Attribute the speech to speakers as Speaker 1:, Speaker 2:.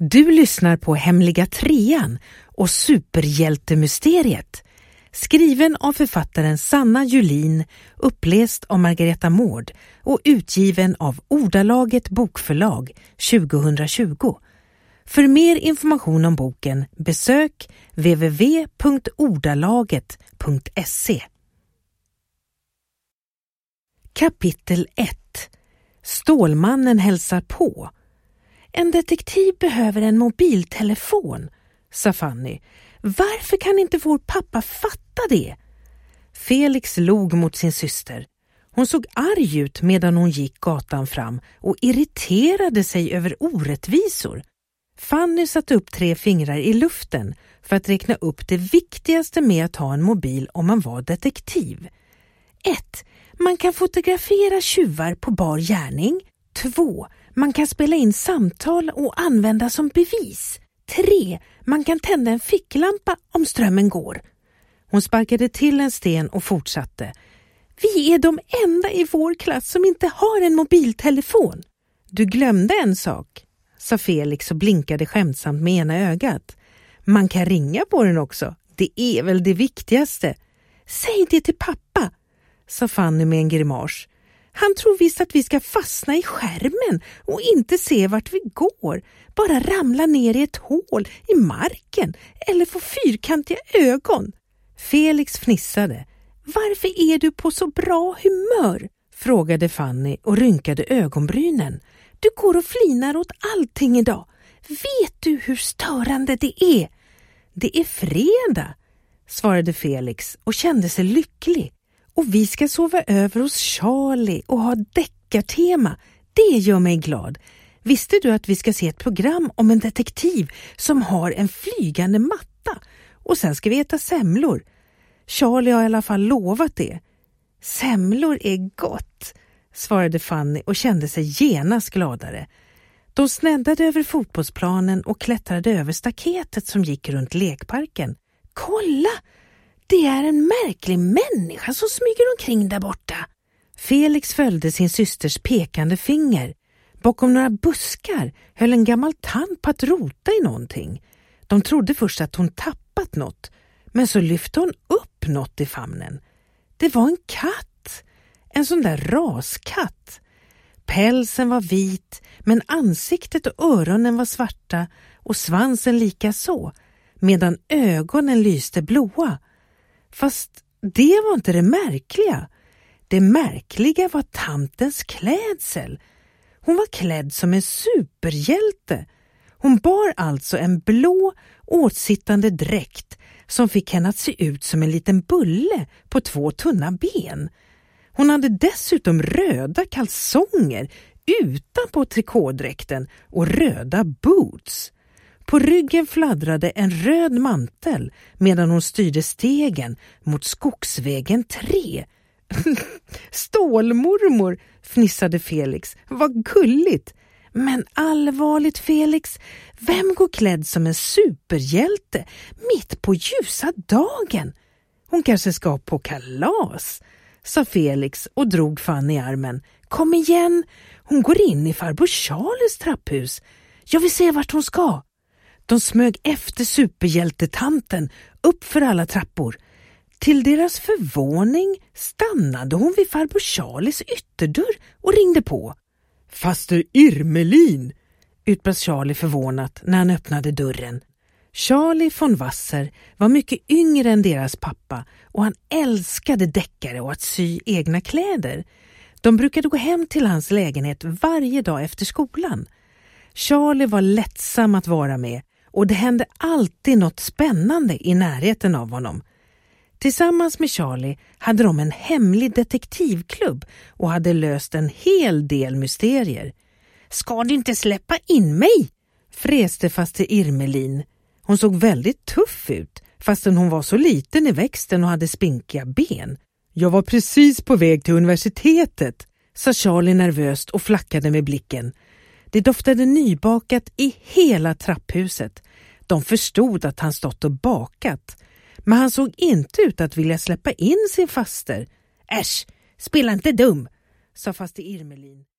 Speaker 1: Du lyssnar på Hemliga trean och superhjältemysteriet. Skriven av författaren Sanna Julin, uppläst av Margareta Mård och utgiven av Ordalaget bokförlag 2020. För mer information om boken besök www.ordalaget.se. Kapitel 1. Stålmannen hälsar på. En detektiv behöver en mobiltelefon, sa Fanny. Varför kan inte vår pappa fatta det? Felix log mot sin syster. Hon såg arg ut medan hon gick gatan fram och irriterade sig över orättvisor. Fanny satte upp 3 fingrar i luften för att räkna upp det viktigaste med att ha en mobil om man var detektiv. 1. Man kan fotografera tjuvar på bar gärning. 2. Man kan spela in samtal och använda som bevis. 3. Man kan tända en ficklampa om strömmen går. Hon sparkade till en sten och fortsatte. Vi är de enda i vår klass som inte har en mobiltelefon. Du glömde en sak, sa Felix och blinkade skämtsamt med ena ögat. Man kan ringa på den också. Det är väl det viktigaste. Säg det till pappa, sa Fanny med en grimas. Han tror visst att vi ska fastna i skärmen och inte se vart vi går. Bara ramla ner i ett hål i marken eller få fyrkantiga ögon. Felix fnissade. Varför är du på så bra humör? Frågade Fanny och rynkade ögonbrynen. Du går och flinar åt allting idag. Vet du hur störande det är? Det är fredag, svarade Felix och kände sig lycklig. Och vi ska sova över hos Charlie och ha deckartema. Det gör mig glad. Visste du att vi ska se ett program om en detektiv som har en flygande matta? Och sen ska vi äta semlor. Charlie har i alla fall lovat det. Semlor är gott, svarade Fanny och kände sig genast gladare. De snäddade över fotbollsplanen och klättrade över staketet som gick runt lekparken. Kolla! Det är en märklig människa som smyger omkring där borta. Felix följde sin systers pekande finger. Bakom några buskar höll en gammal tant på att rota i någonting. De trodde först att hon tappat något, men så lyfte hon upp något i famnen. Det var en katt, en sån där raskatt. Pälsen var vit, men ansiktet och öronen var svarta och svansen lika så, medan ögonen lyste blåa. Fast det var inte det märkliga. Det märkliga var tantens klädsel. Hon var klädd som en superhjälte. Hon bar alltså en blå åtsittande dräkt som fick henne att se ut som en liten bulle på 2 tunna ben. Hon hade dessutom röda kalsonger utanpå trikådräkten och röda boots. På ryggen fladdrade en röd mantel medan hon styrde stegen mot skogsvägen 3. Stålmormor, fnissade Felix. Vad gulligt! Men allvarligt, Felix, vem går klädd som en superhjälte mitt på ljusa dagen? Hon kanske ska på kalas, sa Felix och drog Fanny i armen. Kom igen, hon går in i farbror Charles trapphus. Jag vill se vart hon ska. De smög efter superhjältetanten upp för alla trappor. Till deras förvåning stannade hon vid farbror Charlies ytterdörr och ringde på. Faster Irmelin, utbrast Charlie förvånat när han öppnade dörren. Charlie von Wasser var mycket yngre än deras pappa och han älskade deckare och att sy egna kläder. De brukade gå hem till hans lägenhet varje dag efter skolan. Charlie var lättsam att vara med och det hände alltid något spännande i närheten av honom. Tillsammans med Charlie hade de en hemlig detektivklubb och hade löst en hel del mysterier. Ska du inte släppa in mig? Fräste faster Irmelin. Hon såg väldigt tuff ut fastän hon var så liten i växten och hade spinkiga ben. Jag var precis på väg till universitetet, sa Charlie nervöst och flackade med blicken. Det doftade nybakat i hela trapphuset. De förstod att han stått och bakat. Men han såg inte ut att vilja släppa in sin faster. Äsch, spela inte dum, sa faster Irmelin.